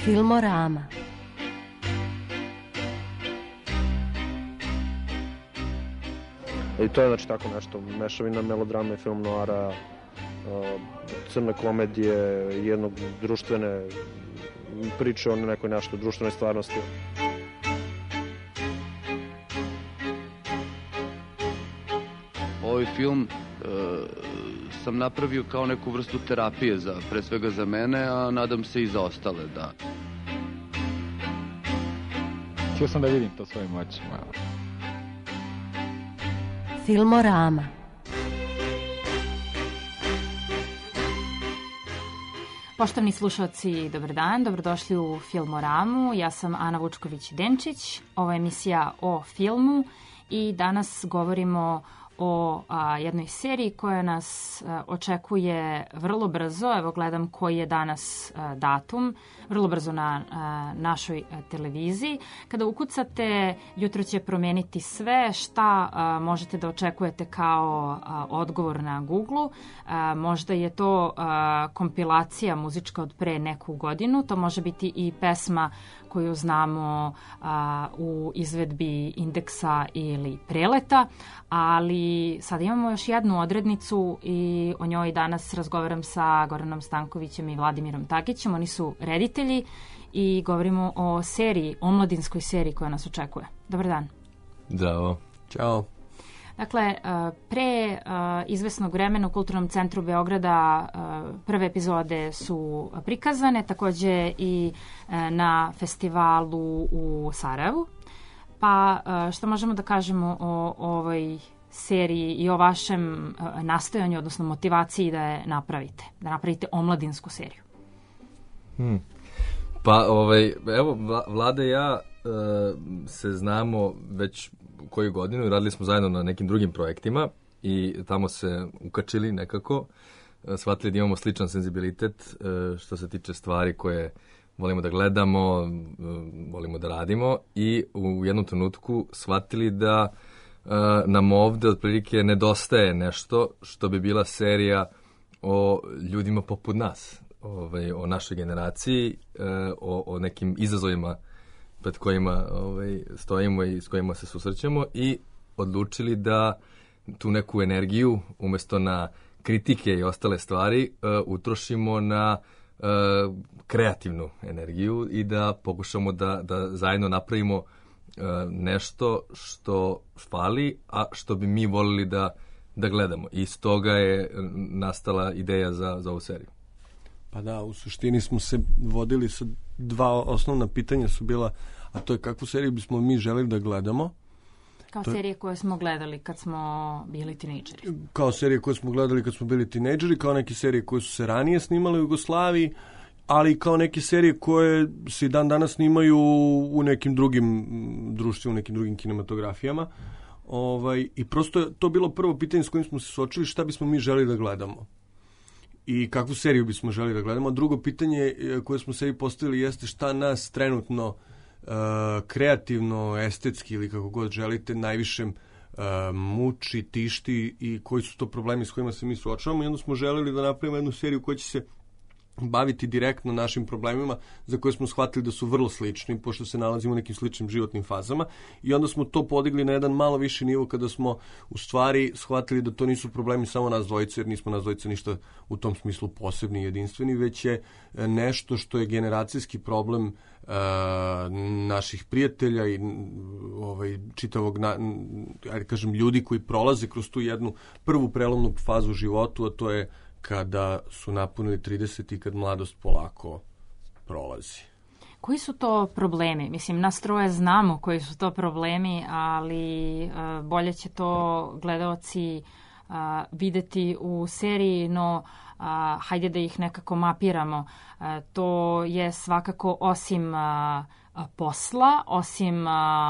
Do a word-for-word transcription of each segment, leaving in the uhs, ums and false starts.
Filmorama. I to je znači tako nešto, mešavina melodrame i film noara, crne komedije, jednog društvene priče o nekoj nešto društvenoj stvarnosti. Ovaj film e, sam napravio kao neku vrstu terapije, za, pre svega za mene, a nadam se i za ostale, da. Htio sam da vidim to svojim očima. Filmorama. Poštovni slušalci, dobar dan, dobrodošli u Filmoramu. Ja sam Ana Vučković-Denčić, ovo je emisija o filmu i danas govorimo o a, jednoj seriji koja nas a, očekuje vrlo brzo. Evo gledam koji je danas a, datum, vrlo brzo na a, našoj a, televiziji. Kada ukucate, jutro će promeniti sve. Šta a, možete da očekujete kao a, odgovor na Google-u? A, možda je to a, kompilacija muzička od pre neku godinu. To može biti i pesma koju znamo a, u izvedbi Indeksa ili Preleta, ali sad imamo još jednu odrednicu i o njoj danas razgovaram sa Goranom Stankovićem i Vladimirom Takićem. Oni su reditelji i govorimo o seriji, omladinskoj seriji koja nas očekuje. Dobar dan. Zdravo. Ćao. Dakle, pre izvesnog vremena u Kulturnom centru Beograda prve epizode su prikazane, takođe i na festivalu u Sarajevu. Pa što možemo da kažemo o ovoj seriji i o vašem nastojanju, odnosno motivaciji da je napravite, da napravite omladinsku seriju? Hmm. Pa, ovaj, evo, Vlada i ja e, se znamo već koju godinu i radili smo zajedno na nekim drugim projektima i tamo se ukačili nekako, shvatili da imamo sličan senzibilitet e, što se tiče stvari koje volimo da gledamo, e, volimo da radimo i u jednom trenutku shvatili da e, nam ovde otprilike nedostaje nešto što bi bila serija o ljudima poput nas, ovaj, o našoj generaciji, e, o, o nekim izazovima pred kojima ovaj, stojimo i s kojima se susrećemo i odlučili da tu neku energiju umjesto na kritike i ostale stvari uh, utrošimo na uh, kreativnu energiju i da pokušamo da, da zajedno napravimo uh, nešto što fali, a što bi mi volili da, da gledamo. I iz toga je nastala ideja za, za ovu seriju. Pa da, u suštini smo se vodili sa dva osnovna pitanja su bila, a to je kakvu seriju bismo mi želeli da gledamo. Kao to serije koje smo gledali kad smo bili tinejdžeri. Kao serije koje smo gledali kad smo bili tinejdžeri, kao neke serije koje su se ranije snimale u Jugoslaviji, ali kao neke serije koje se i dan danas snimaju u nekim drugim društvima, u nekim drugim kinematografijama. Ovaj, I prosto je to bilo prvo pitanje s kojim smo se suočili, šta bismo mi želeli da gledamo. I kakvu seriju bismo želeli da gledamo. A drugo pitanje koje smo sebi postavili jeste šta nas trenutno uh, kreativno, estetski ili kako god želite, najviše uh, muči, tišti i koji su to problemi s kojima se mi suočavamo. I onda smo želeli da napravimo jednu seriju koja će se baviti direktno našim problemima za koje smo shvatili da su vrlo slični, pošto se nalazimo u nekim sličnim životnim fazama i onda smo to podigli na jedan malo viši nivo kada smo u stvari shvatili da to nisu problemi samo nas dvojice, jer nismo nas dvojice ništa u tom smislu posebni i jedinstveni, već je nešto što je generacijski problem uh, naših prijatelja i ovaj, čitavog na, ajde kažem, ljudi koji prolaze kroz tu jednu prvu prelomnu fazu u životu, a to je kada su napunili trideset i kad mladost polako prolazi. Koji su to problemi? Mislim, nas troje znamo koji su to problemi, ali uh, bolje će to gledaoci uh, videti u seriji, no uh, hajde da ih nekako mapiramo. Uh, to je svakako osim uh, posla, osim uh,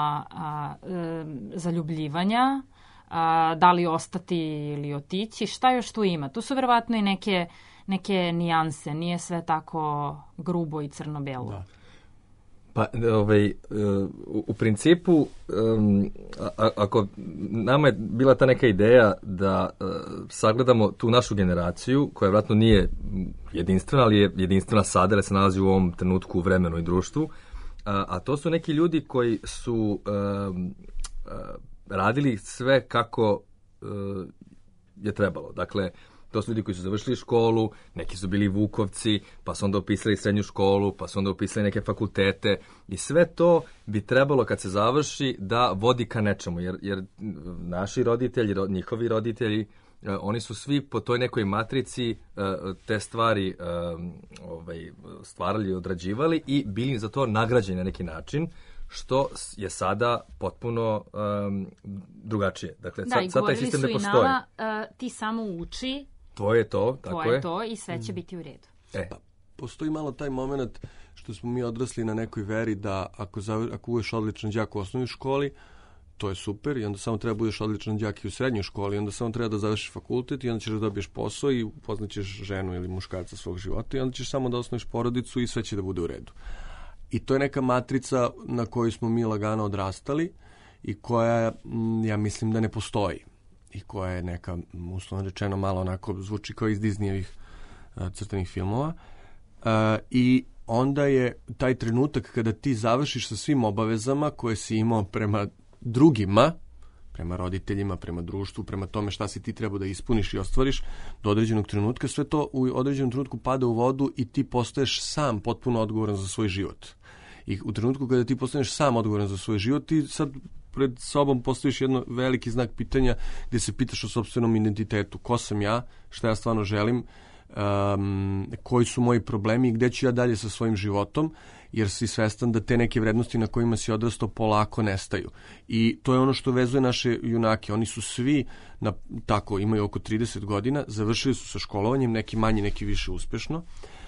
uh, zaljubljivanja, A, da li ostati ili otići, šta još tu ima? Tu su verovatno i neke, neke nijanse, nije sve tako grubo i crno-belo. Da. Pa, ovaj, u, u principu, um, a, ako nama je bila ta neka ideja da uh, sagledamo tu našu generaciju, koja vjerojatno nije jedinstvena, ali je jedinstvena sada, jer se nalazi u ovom trenutku u vremenu i društvu, a, a to su neki ljudi koji su um, uh, radili sve kako uh, je trebalo. Dakle, to su ljudi koji su završili školu, neki su bili vukovci, pa su onda upisali srednju školu, pa su onda upisali neke fakultete i sve to bi trebalo kad se završi da vodi ka nečemu, jer, jer naši roditelji, njihovi roditelji, oni su svi po toj nekoj matrici te stvari ovaj, stvarali, odrađivali i bili za to nagrađeni na neki način, što je sada potpuno um, drugačije. Dakle, da, sad, i sad taj sistem ne postoji. govorili su i nama, uh, ti samo uči, tvoje je to, tako tvoje je. to i sve će biti u redu. E. Pa, postoji malo taj moment što smo mi odrasli na nekoj veri da ako, zav... ako budeš odličan đak u osnovnoj školi, to je super i onda samo treba budeš odličan đak i u srednjoj školi, onda samo treba da završiš fakultet i onda ćeš da dobiješ posao i upoznaćeš ženu ili muškarca svog života i onda ćeš samo da osnoviš porodicu i sve će da bude u redu. I to je neka matrica na kojoj smo mi lagano odrastali i koja, ja mislim, da ne postoji. I koja je neka, uslovno rečeno, malo onako zvuči kao iz Disneyevih uh, crtanih filmova. Uh, I onda je taj trenutak kada ti završiš sa svim obavezama koje si imao prema drugima, prema roditeljima, prema društvu, prema tome šta si ti trebao da ispuniš i ostvariš do određenog trenutka, sve to u određenom trenutku pada u vodu i ti postaješ sam potpuno odgovoran za svoj život. I u trenutku kada ti postaneš sam odgovoran za svoj život, ti sad pred sobom postaviš jedno veliki znak pitanja gdje se pitaš o sopstvenom identitetu. Ko sam ja, šta ja stvarno želim, um, koji su moji problemi i gdje ću ja dalje sa svojim životom, jer si svestan da te neke vrednosti na kojima si odrastao polako nestaju. I to je ono što vezuje naše junake. Oni su svi, na, tako, imaju oko trideset godina, završili su sa školovanjem, neki manje, neki više uspešno,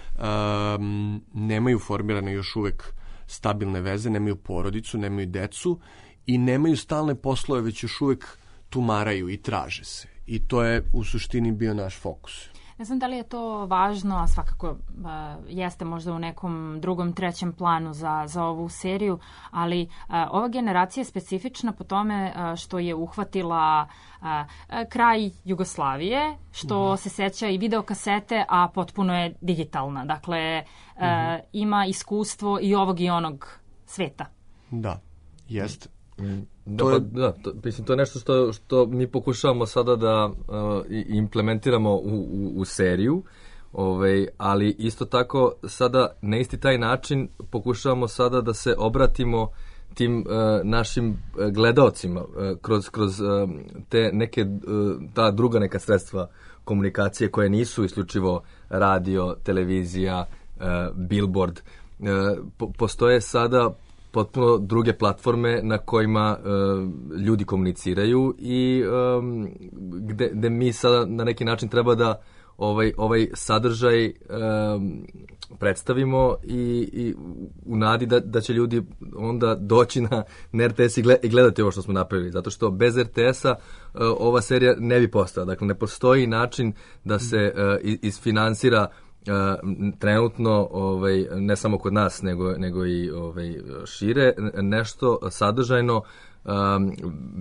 um, nemaju formirane još uvek stabilne veze, nemaju porodicu, nemaju decu i nemaju stalne poslove, već još uvek tumaraju i traže se. I to je u suštini bio naš fokus. Ne znam da li je to važno, a svakako uh, jeste možda u nekom drugom, trećem planu za, za ovu seriju, ali uh, ova generacija je specifična po tome uh, što je uhvatila uh, kraj Jugoslavije, što mm. se seća i videokasete, a potpuno je digitalna. Dakle, uh, mm-hmm. ima iskustvo i ovog i onog sveta. Da, jest. Mm. Da, to je, pa, da, to, mislim, to je nešto što, što mi pokušavamo sada da uh, implementiramo u, u, u seriju, ovaj, ali isto tako sada na isti taj način pokušavamo sada da se obratimo tim uh, našim gledaocima uh, kroz, kroz uh, te neke, uh, ta druga neka sredstva komunikacije koje nisu isključivo radio, televizija, uh, billboard. Uh, po, postoje sada potpuno druge platforme na kojima uh, ljudi komuniciraju i um, gde, gde mi sada na neki način treba da ovaj, ovaj sadržaj um, predstavimo i, i u nadi da, da će ljudi onda doći na, na R T S i, gled, i gledati ovo što smo napravili. Zato što bez R T S-a uh, ova serija ne bi postala. Dakle, ne postoji način da se uh, isfinansira Uh, trenutno ovaj, ne samo kod nas nego, nego i ovaj, šire nešto sadržajno um,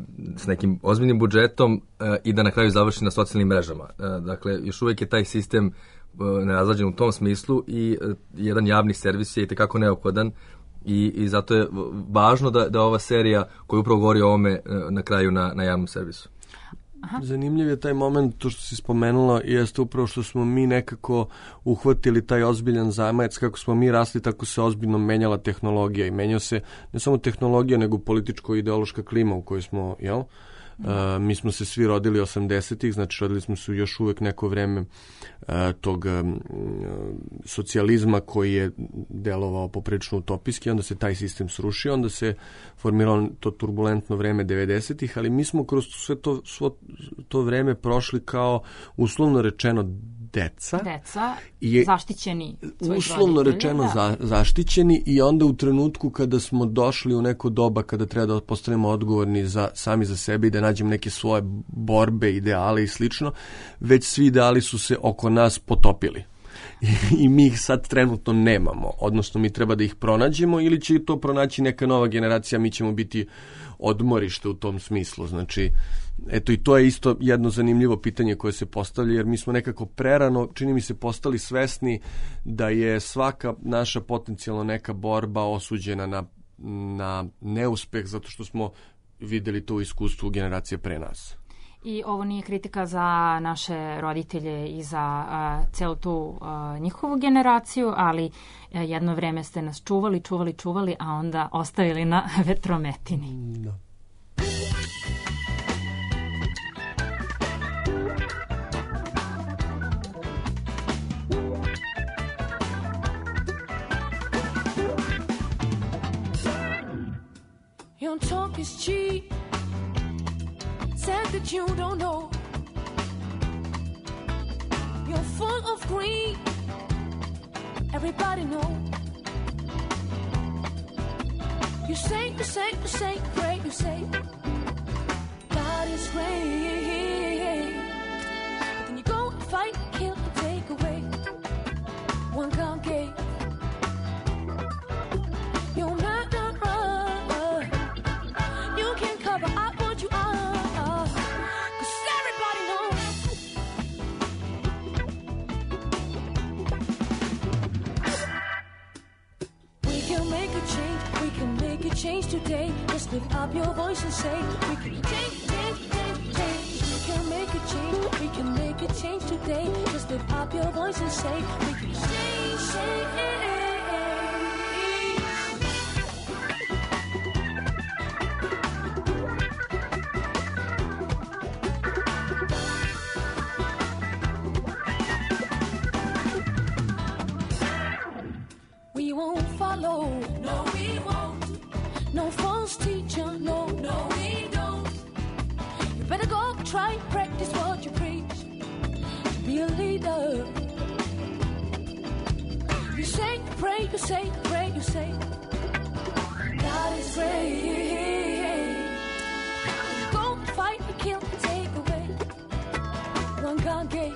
s nekim ozbiljnim budžetom uh, i da na kraju završi na socijalnim mrežama. Uh, dakle, još uvijek je taj sistem uh, nerazrađen u tom smislu i uh, jedan javni servis je itekako neophodan i, i zato je važno da, da ova serija koja upravo govori o ovome uh, na kraju na, na javnom servisu. Aha. Zanimljiv je taj moment, to što si spomenula, jeste upravo što smo mi nekako uhvatili taj ozbiljan zamajac, kako smo mi rasli, tako se ozbiljno menjala tehnologija i menjao se ne samo tehnologija, nego političko-ideološka klima u kojoj smo, jel? Uh, mi smo se svi rodili osamdesetih, znači rodili smo se još uvek neko vreme uh, tog um, socijalizma koji je delovao poprilično utopijski, onda se taj sistem srušio, onda se formiralo to turbulentno vreme devedesetih, ali mi smo kroz sve to, svo to vreme prošli kao uslovno rečeno deca. Deca, je, zaštićeni. Uslovno rečeno da. za, zaštićeni i onda u trenutku kada smo došli u neko doba kada treba da postanemo odgovorni za, sami za sebe i da nađemo neke svoje borbe, ideale i slično, već svi ideali su se oko nas potopili. i mi ih sad trenutno nemamo, odnosno mi treba da ih pronađemo ili će to pronaći neka nova generacija, mi ćemo biti odmorište u tom smislu. Znači, eto i to je isto jedno zanimljivo pitanje koje se postavlja, jer mi smo nekako prerano, čini mi se, postali svesni da je svaka naša potencijalno neka borba osuđena na, na neuspeh, zato što smo videli to u iskustvu generacije pre nas. I ovo nije kritika za naše roditelje i za uh, celu tu uh, njihovu generaciju, ali uh, jedno vreme ste nas čuvali, čuvali, čuvali, a onda ostavili na vetrometini. Da. Your talk is cheap. Said that you don't know. You're full of greed. Everybody know. You say, you say, you say, pray, you say God is great. But then you go and fight, kill, and take away. One can't get. You're not run. You can't cover up what you are. Change today, just lift up your voice and say we can change, change, change, change. We can make a change, we can make a change today. Just lift up your voice and say we can change, change. We won't follow, no we won't. No false teacher, no, no we don't. You better go try, practice what you preach. To be a leader. You say, you pray, you say, you pray, you say God is great. Go fight, and kill, and take away. One can't get.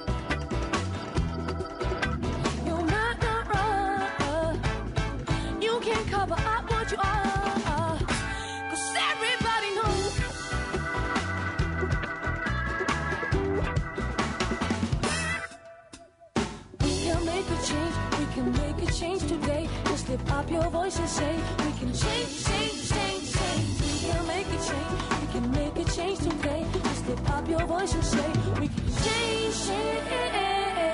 You're not the run. You can't cover up what you are. Change today, just lift up your voice and say we can change, change, change, change. We can make a change, we can make a change today. Just lift up your voice and say we can change, change.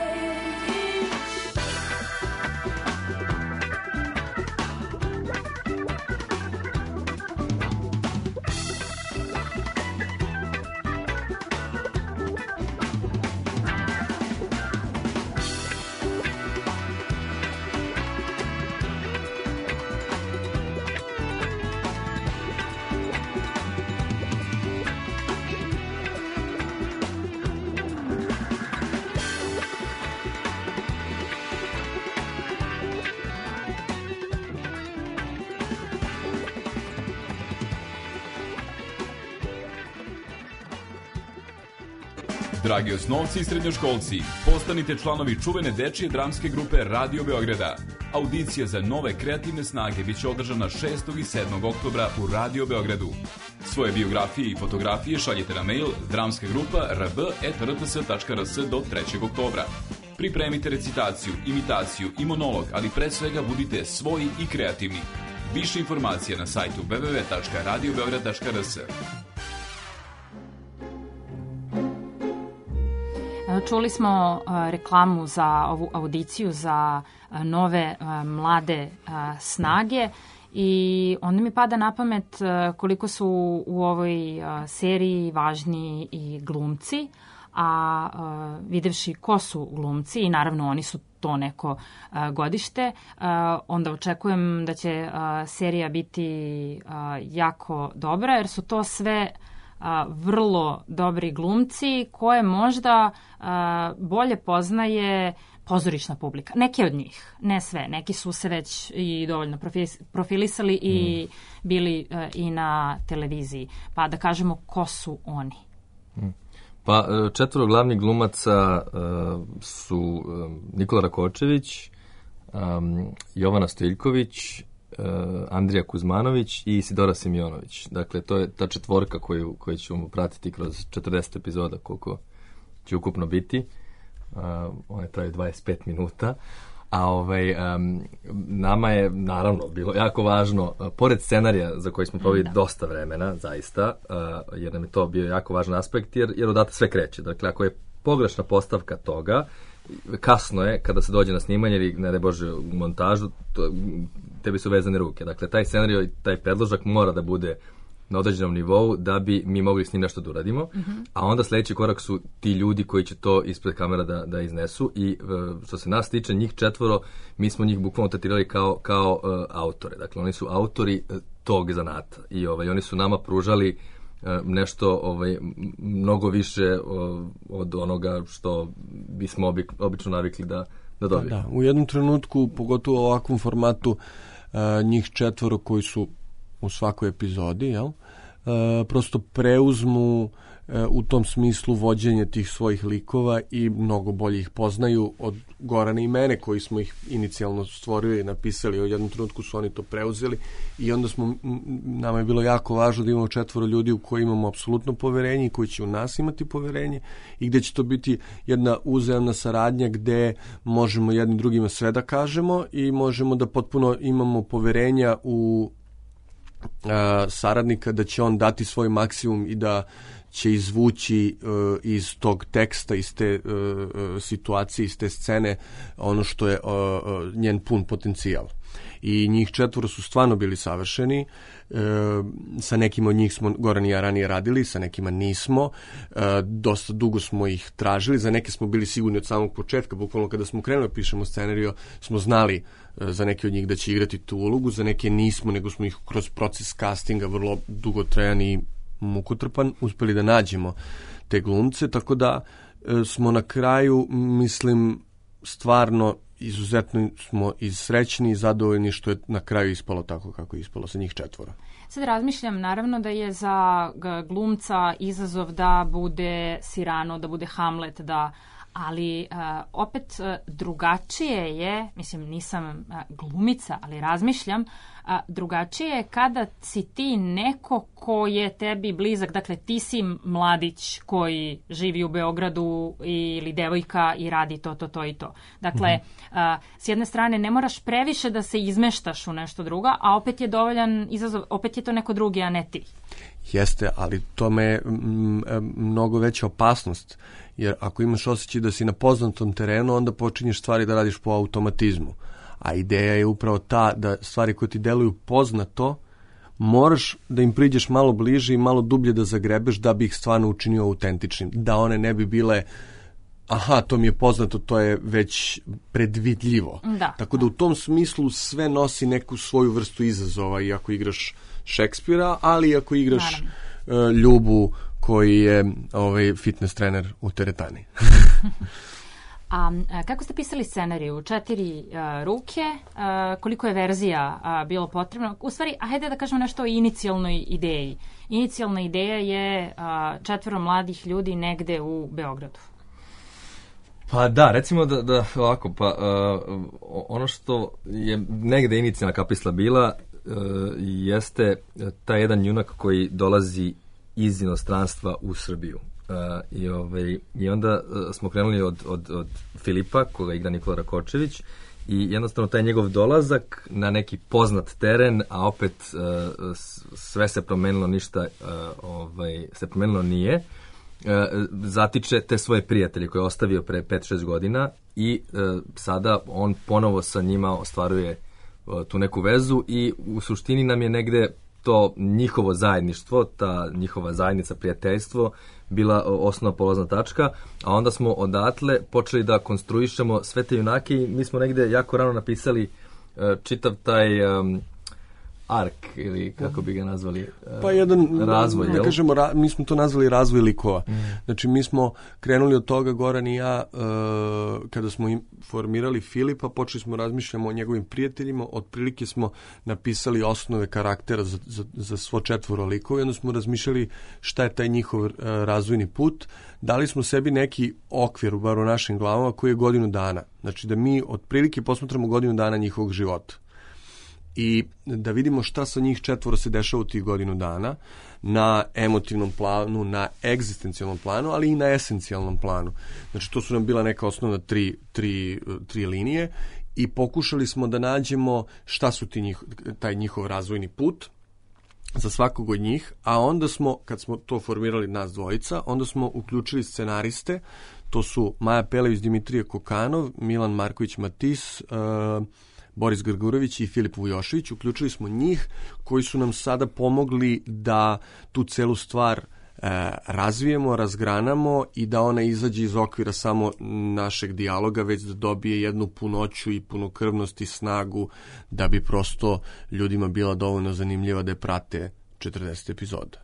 Dragi osnovci i srednjoškolci, postanite članovi čuvene dečije dramske grupe Radio Beograda. Audicija za nove kreativne snage biće održana šestog i sedmog oktobra u Radio Beogradu. Svoje biografije i fotografije šaljite na mail dramska grupa r b at r t s tačka r s do trećeg oktobra. Pripremite recitaciju, imitaciju i monolog, ali pre svega budite svoji i kreativni. Više informacija na sajtu w w w tačka radio beograd tačka r s. Čuli smo reklamu za ovu audiciju za nove mlade snage i onda mi pada na pamet koliko su u ovoj seriji važni i glumci, a videvši ko su glumci i naravno oni su to neko godište, onda očekujem da će serija biti jako dobra jer su to sve vrlo dobri glumci koje možda bolje poznaje pozorišna publika. Neki od njih, ne sve. Neki su se već i dovoljno profilisali i mm. bili i na televiziji. Pa da kažemo ko su oni. Mm. Pa četvoro glavnih glumaca uh, su um, Nikola Rakočević, um, Jovana Stojiljković, uh, Andrija Kuzmanović i Isidora Simjonović. Dakle, to je ta četvorka koju, koju ćemo pratiti kroz četrdeset epizoda, koliko će ukupno biti. Uh, one traju dvadeset pet minuta. A ovaj, um, nama je naravno bilo jako važno, uh, pored scenarija za koji smo proveli da. dosta vremena, zaista, uh, jer nam je to bio jako važan aspekt, jer, jer odatle sve kreće. Dakle, ako je pogrešna postavka toga, kasno je kada se dođe na snimanje ili, ne daj Bože, u montažu, to, tebi su vezane ruke. Dakle, taj scenario i taj predložak mora da bude na određenom nivou da bi mi mogli s njim nešto da uradimo, mm-hmm. a onda sljedeći korak su ti ljudi koji će to ispred kamera da, da iznesu i što se nas tiče, njih četvoro, mi smo njih bukvalno tretirali kao, kao uh, autore. Dakle, oni su autori uh, tog zanata i ovaj, oni su nama pružali uh, nešto ovaj, mnogo više uh, od onoga što bismo obi, obično navikli da, da dobijemo. Da, u jednom trenutku, pogotovo u ovakvom formatu, uh, njih četvoro koji su u svakoj epizodi, jel? E, prosto preuzmu e, u tom smislu vođenje tih svojih likova i mnogo bolje ih poznaju od Gorana i mene, koji smo ih inicijalno stvorili i napisali. U jednom trenutku su oni to preuzeli i onda smo, nama je bilo jako važno da imamo četvoro ljudi u koji imamo apsolutno poverenje i koji će u nas imati poverenje i gde će to biti jedna uzajamna saradnja gde možemo jednim drugima sve da kažemo i možemo da potpuno imamo poverenja u Uh, saradnika da će on dati svoj maksimum i da će izvući uh, iz tog teksta, iz te uh, uh, situacije, iz te scene ono što je uh, uh, njen pun potencijal. I njih četvoro su stvarno bili savršeni. E, sa nekim od njih smo Goran i ja ranije radili, sa nekima nismo. E, dosta dugo smo ih tražili, za neke smo bili sigurni od samog početka, bukvalno kada smo krenuli pišemo scenarijo, smo znali e, za neke od njih da će igrati tu ulogu, za neke nismo, nego smo ih kroz proces castinga vrlo dugotrajan i mukotrpan uspeli da nađemo te glumce, tako da e, smo na kraju, mislim, stvarno izuzetno smo i srećni i zadovoljni što je na kraju ispalo tako kako je ispalo sa njih četvora. Sad razmišljam, naravno da je za glumca izazov da bude Cyrano, da bude Hamlet, da ali uh, opet uh, drugačije je, mislim nisam uh, glumica, ali razmišljam, uh, drugačije je kada si ti neko ko je tebi blizak, dakle ti si mladić koji živi u Beogradu ili devojka i radi to, to, to i to. Dakle, mm-hmm. uh, s jedne strane ne moraš previše da se izmeštaš u nešto drugo, a opet je dovoljan izazov, opet je to neko drugi, a ne ti. Jeste, ali tome je m, m, mnogo veća opasnost. Jer ako imaš osjećaj da si na poznatom terenu, onda počinješ stvari da radiš po automatizmu. A ideja je upravo ta da stvari koje ti deluju poznato, moraš da im priđeš malo bliže i malo dublje da zagrebeš da bi ih stvarno učinio autentičnim. Da one ne bi bile, aha, to mi je poznato, to je već predvidljivo. Da, Tako da u tom smislu sve nosi neku svoju vrstu izazova i ako igraš Šekspira, ali i ako igraš uh, Ljubu koji je ovaj fitness trener u teretani. A kako ste pisali scenariju? Četiri uh, ruke, uh, koliko je verzija uh, bilo potrebno? U stvari, hajde da kažemo nešto o inicijalnoj ideji. Inicijalna ideja je uh, četvoro mladih ljudi negde u Beogradu. Pa da, recimo da, da ovako, pa uh, ono što je negde inicijalna kapisla bila uh, jeste taj jedan junak koji dolazi iz inostranstva u Srbiju. Uh, i, ovaj, I onda uh, smo krenuli od, od, od Filipa, koga igra Nikola Rakočević, i jednostavno taj njegov dolazak na neki poznat teren, a opet uh, sve se promenilo, ništa uh, ovaj, se promenilo nije, uh, zatiče te svoje prijatelje koje je ostavio pre pet šest godina i uh, sada on ponovo sa njima ostvaruje uh, tu neku vezu i u suštini nam je negde to njihovo zajedništvo, ta njihova zajednica, prijateljstvo, bila osnovna polazna tačka, a onda smo odatle počeli da konstruišemo sve te junake i mi smo negde jako rano napisali uh, čitav taj um, ark ili kako bi ga nazvali uh, pa jedan razvoj, da kažemo, ra, mi smo to nazvali razvoj likova. Mm. Znači mi smo krenuli od toga, Goran i ja, uh, kada smo im formirali Filipa, počeli smo razmišljamo o njegovim prijateljima, otprilike smo napisali osnove karaktera za, za, za svo četvoro likova i onda smo razmišljali šta je taj njihov uh, razvojni put. Dali smo sebi neki okvir, bar u našim glavama, koji je godinu dana. Znači da mi otprilike posmatramo godinu dana njihovog života. I da vidimo šta sa njih četvoro se dešava u tih godinu dana na emotivnom planu, na egzistencijalnom planu, ali i na esencijalnom planu. Znači to su nam bila neka osnovna tri, tri, tri linije i pokušali smo da nađemo šta su ti njih, taj njihov razvojni put za svakog od njih, a onda smo, kad smo to formirali nas dvojica, onda smo uključili scenariste, to su Maja Pelević, Dimitrije Kokanov, Milan Marković-Matis, uh, Boris Grgurević i Filip Vujošević. Uključili smo njih koji su nam sada pomogli da tu celu stvar e, razvijemo, razgranamo i da ona izađe iz okvira samo našeg dijaloga, već da dobije jednu punoću i punokrvnost i snagu da bi prosto ljudima bila dovoljno zanimljiva da je prate četrdeset epizoda.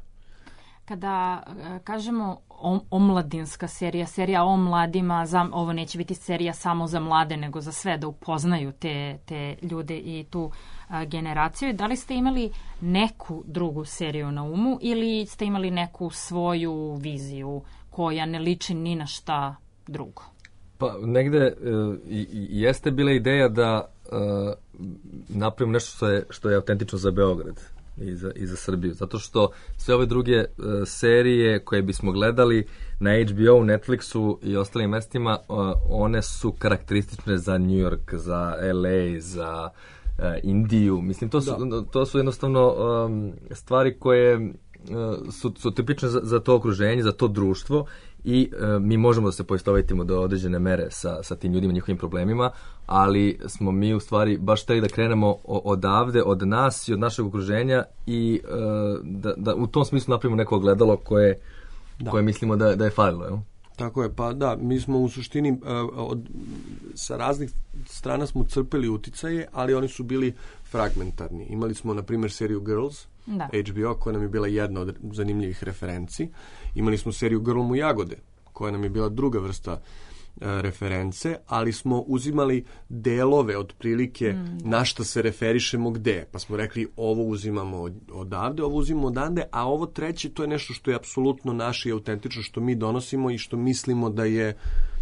Kada kažemo omladinska serija, serija o mladima, za, ovo neće biti serija samo za mlade, nego za sve, da upoznaju te, te ljude i tu a, generaciju. Da li ste imali neku drugu seriju na umu ili ste imali neku svoju viziju koja ne liči ni na šta drugo? Pa negde uh, i, i jeste bila ideja da uh, napravimo nešto što je, što je autentično za Beograd i za, i za Srbiju, zato što sve ove druge uh, serije koje bismo gledali na H B O, Netflixu i ostalim mestima, uh, one su karakteristične za New York, za L A, za uh, Indiju. Mislim, to su, to su jednostavno um, stvari koje uh, su, su tipične za, za to okruženje, za to društvo i uh, mi možemo da se poistovetimo do određene mere sa, sa tim ljudima, njihovim problemima, ali smo mi u stvari baš hteli da krenemo odavde, od nas i od našeg okruženja i uh, da, da u tom smislu napravimo neko ogledalo koje, koje mislimo da, da je falilo. Jel? Tako je, pa da, mi smo u suštini uh, od, sa raznih strana smo crpeli uticaje, ali oni su bili fragmentarni. Imali smo, na primjer, seriju Girls, da. H B O, koja nam je bila jedna od zanimljivih referenci. Imali smo seriju Grl mu jagode, koja nam je bila druga vrsta uh, reference, ali smo uzimali delove otprilike mm. na šta se referišemo gde. Pa smo rekli ovo uzimamo od, odavde, ovo uzimamo odande, a ovo treće to je nešto što je apsolutno naše i autentično, što mi donosimo i što mislimo da je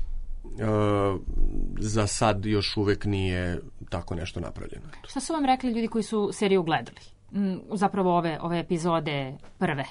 uh, za sad još uvek nije tako nešto napravljeno. Šta su vam rekli ljudi koji su seriju gledali? Zapravo ove, ove epizode prve?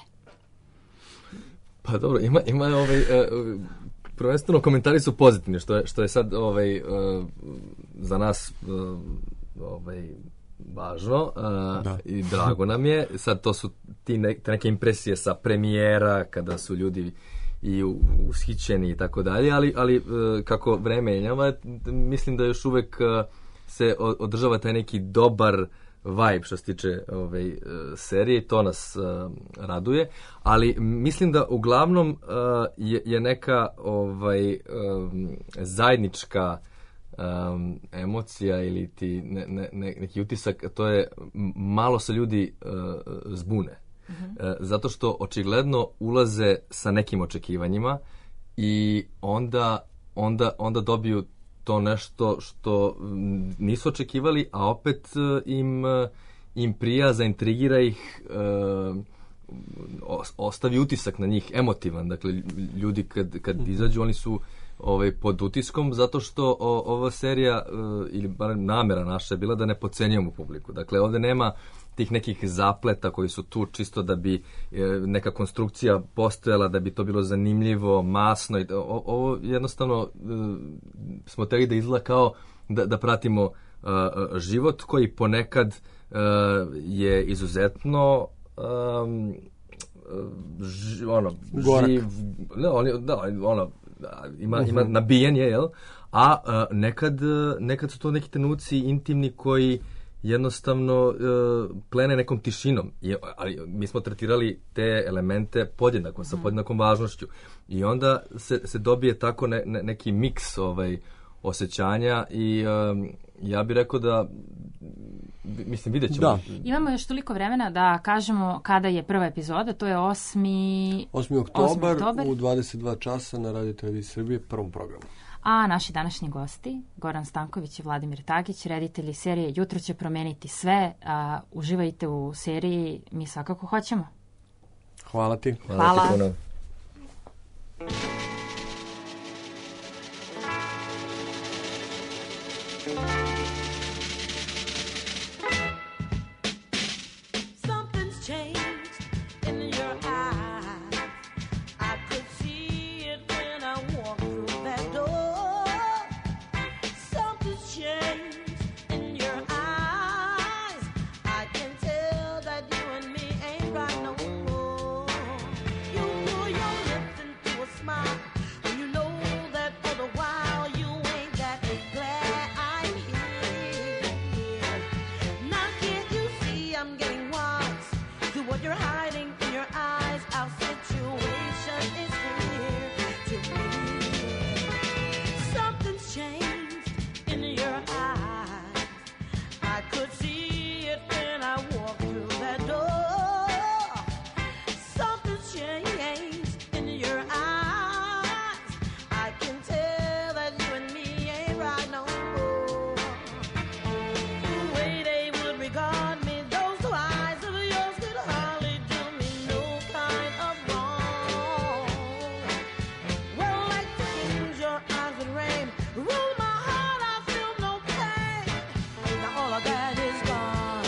Pa dobro, ima, ima ovaj, uh, prvenstveno komentari su pozitivni, što je, što je sad ovaj, uh, za nas uh, ovaj, važno uh, i drago nam je. Sad to su ti ne, te neke impresije sa premijera, kada su ljudi i ushićeni i tako dalje, ali, ali uh, kako vreme jenjava, mislim da još uvek uh, se održava taj neki dobar vibe što se tiče ovaj, serije i to nas uh, raduje, ali mislim da uglavnom uh, je, je neka ovaj, um, zajednička um, emocija ili ti ne, ne, ne, neki utisak, to je malo se ljudi uh, zbune. Uh-huh. Uh, zato što očigledno ulaze sa nekim očekivanjima i onda, onda, onda dobiju to nešto što nisu očekivali, a opet im, im prija, zaintrigira ih, ostavi utisak na njih, emotivan. Dakle, ljudi kad, kad izađu, oni su ovaj, pod utiskom, zato što o, ova serija, ili bar namera naša je bila da ne podcenjujemo publiku. Dakle, ovde nema tih nekih zapleta koji su tu čisto da bi e, neka konstrukcija postojala, da bi to bilo zanimljivo, masno. I, o, ovo jednostavno e, smo teli da izgleda kao da, da pratimo e, život koji ponekad e, je izuzetno um, ž, ono, živ, ne, on, da, ono, ima, uh-huh. ima nabijen je, jel? A, a nekad, nekad su to neki trenuci intimni koji jednostavno uh, plene nekom tišinom. I, ali mi smo tretirali te elemente podjednako, sa podjednakom važnošću. I onda se, se dobije tako ne, ne, neki miks ovaj, osjećanja i um, ja bih rekao da mislim, vidjet ćemo. Da. Imamo još toliko vremena da kažemo kada je prva epizoda, to je osmi osmi oktobar oktobar u dvadeset dva časa na Radio Televiziji Srbije, prvom programu. A naši današnji gosti, Goran Stanković i Vladimir Tagić, reditelji serije Jutro će promeniti sve. A, uživajte u seriji, mi svakako hoćemo. Hvala ti. Hvala, Hvala. ti puno. Something's changed in your eyes. I could see it when I walked through that door. Something's changed in your eyes. I can tell that you and me ain't right no more. You pull your lips into a smile, and you know that for the while you ain't that glad I'm here. Now can't you see I'm getting wise to what you're hiding in your eyes? Our situation is clear to me. Something's changed in your eyes. I could see it when I walked through that door. Something's changed in your eyes. I can tell that you and me ain't right no more. The way they would regard me, those two eyes of yours could hardly do me no kind of wrong. Well, like things your eyes would rain, rule my heart, I feel no pain. Now all of that is gone.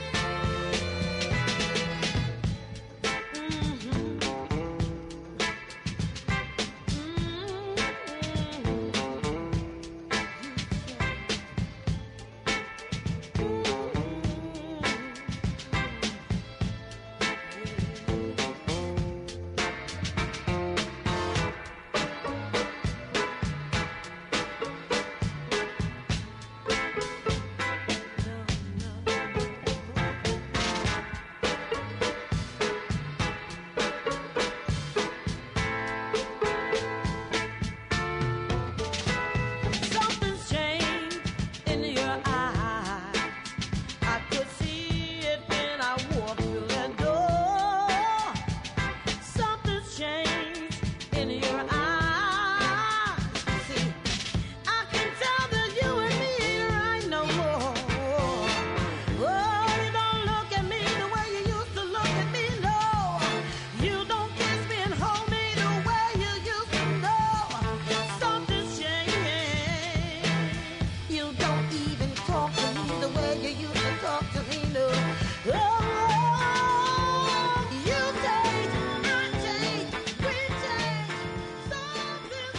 Something's changed in your eyes. I could see it when I walked through that door. Something's changed in your eyes. See, I can tell that you and me ain't right no more. Oh, you don't look at me the way you used to look at me, no. You don't kiss me and hold me the way you used to know. Something's changed. You don't even talk to me the way you used to talk to me, no. Oh, you change, I change, we change. Something's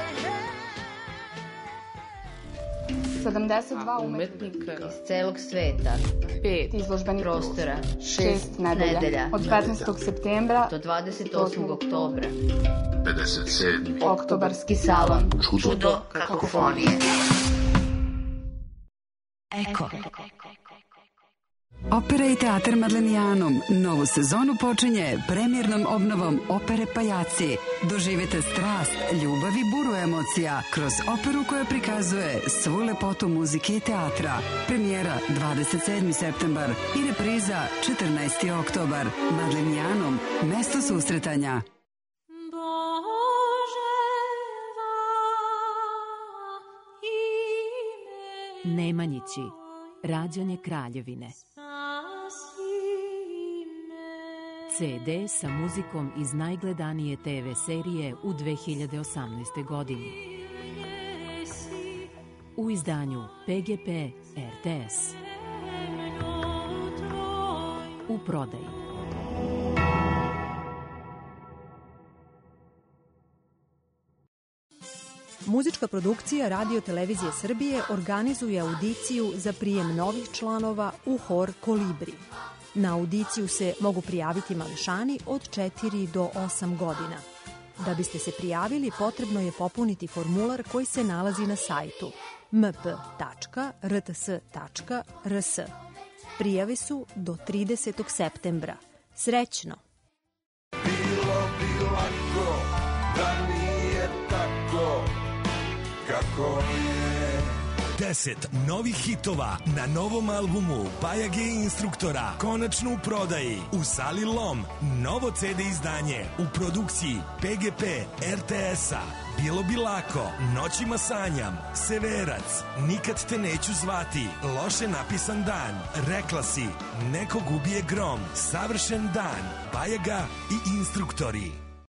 changed. sedamdeset dva umetnika iz celog sveta, pet izložbenih prostora, šest nedelja, od petnaestog septembra do dvadeset osmog oktobra. pedeset sedmi Oktobarski salon. Čudo kakofonije. Eko. Opera i teatar Madlenijanom novu sezonu počinje premijernom obnovom opere Pajaci. Doživite strast, ljubav i buru emocija kroz operu koja prikazuje svu lepotu muzike i teatra. Premijera dvadeset sedmi septembar i repriza četrnaesti oktobar. Madlenijanom, mesto susretanja. Nemanjići, rađanje kraljevine. ce de sa muzikom iz najgledanije te ve serije u dve hiljade osamnaestoj. godini. U izdanju pe ge pe er te es. U prodaji. Muzička produkcija Radio Televizije Srbije organizuje audiciju za prijem novih članova u hor Kolibri. Na audiciju se mogu prijaviti mališani od četiri do osam godina. Da biste se prijavili, potrebno je popuniti formular koji se nalazi na sajtu em pe tačka er te es tačka er es. Prijave su do tridesetog septembra. Srećno! Bilo bi lako da nije tako kako je. deset novih hitova na novom albumu Bajage i Instruktora, konačno u prodaji u Sali Lom. Novo ce de izdanje u produkciji pe ge pe er te es-a. Bilo bi lako, Noćima sanjam, Severac, Nikad te neću zvati, Loše napisan dan, Rekla si, Nekog ubije grom, Savršen dan, Bajaga i Instruktori.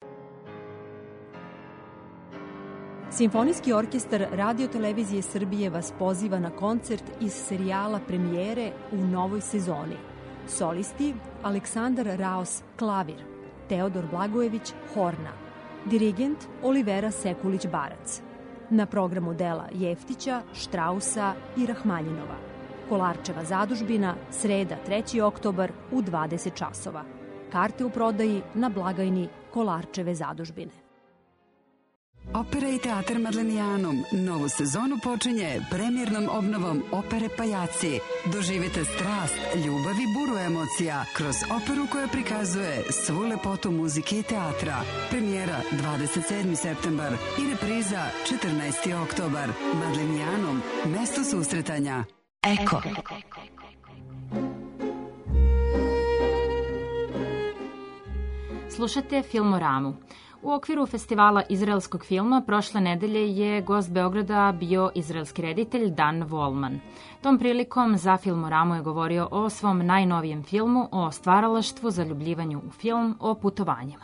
Simfonijski orkestar Radio-televizije Srbije vas poziva na koncert iz serijala Premijere u novoj sezoni. Solisti Aleksandar Raos klavir, Teodor Blagojević horna, dirigent Olivera Sekulić-Barac. Na programu dela Jeftića, Štrausa i Rahmanjinova. Kolarčeva zadužbina, sreda treći oktobar u dvadeset časova. Karte u prodaji na blagajni Kolarčeve zadužbine. Opera i teatar Madlenijanum novu sezonu počinje premijernom obnovom opere Pajaci. Doživite strast, ljubav i buru emocija kroz operu koja prikazuje svu lepotu muzike i teatra. Premijera dvadeset sedmi septembar i repriza četrnaesti oktobar. Madlenijanum, mesto susretanja. Eko. Slušate Filmoramu. U okviru festivala izraelskog filma prošle nedelje je gost Beograda bio izraelski reditelj Dan Volman. Tom prilikom za Filmoramu je govorio o svom najnovijem filmu, o stvaralaštvu, zaljubljivanju u film, o putovanjima.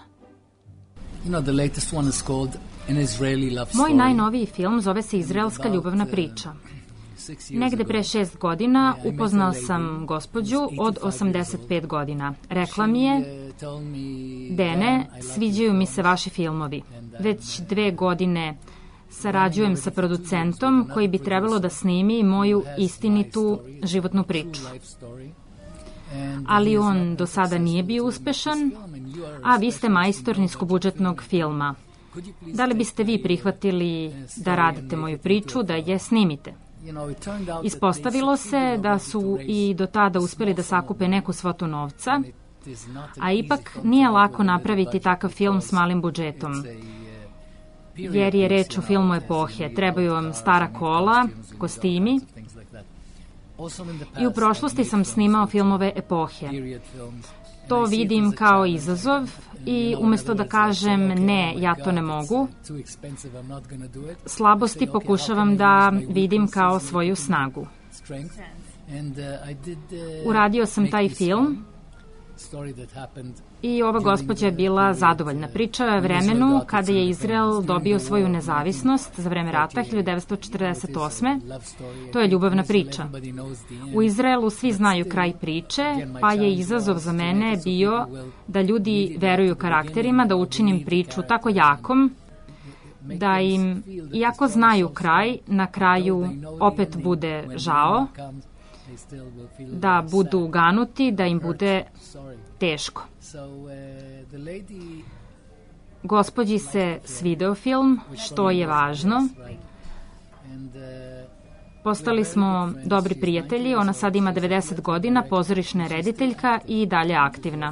Moj najnoviji film zove se Izraelska ljubavna priča. Negde pre šest godina upoznao sam gospođu od osamdeset pet godina. Rekla mi je, Dene, sviđaju mi se vaši filmovi. Već dve godine sarađujem sa producentom koji bi trebalo da snimi moju istinitu životnu priču. Ali on do sada nije bio uspešan, a vi ste majstor niskobudžetnog filma. Da li biste vi prihvatili da radite moju priču, da je snimite? Ispostavilo se da su i do tada uspeli da sakupe neku svotu novca, a ipak nije lako napraviti takav film s malim budžetom, jer je reč o filmu epohe. Trebaju vam stara kola, kostimi. I u prošlosti sam snimao filmove epohe. To vidim kao izazov i umesto da kažem ne, ja to ne mogu, slabosti pokušavam da vidim kao svoju snagu. Uradio sam taj film i ova gospođa je bila zadovoljna. Priča je vremenu kada je Izrael dobio svoju nezavisnost za vreme rata hiljadu devetsto četrdeset osme. To je ljubavna priča. U Izraelu svi znaju kraj priče, pa je izazov za mene bio da ljudi veruju karakterima, da učinim priču tako jakom, da im, iako znaju kraj, na kraju opet bude žao, da budu ganuti, da im bude teško. Gospođi se svideo film, što je važno. Postali smo dobri prijatelji, ona sad ima devedeset godina, pozorišna je rediteljka i dalje aktivna.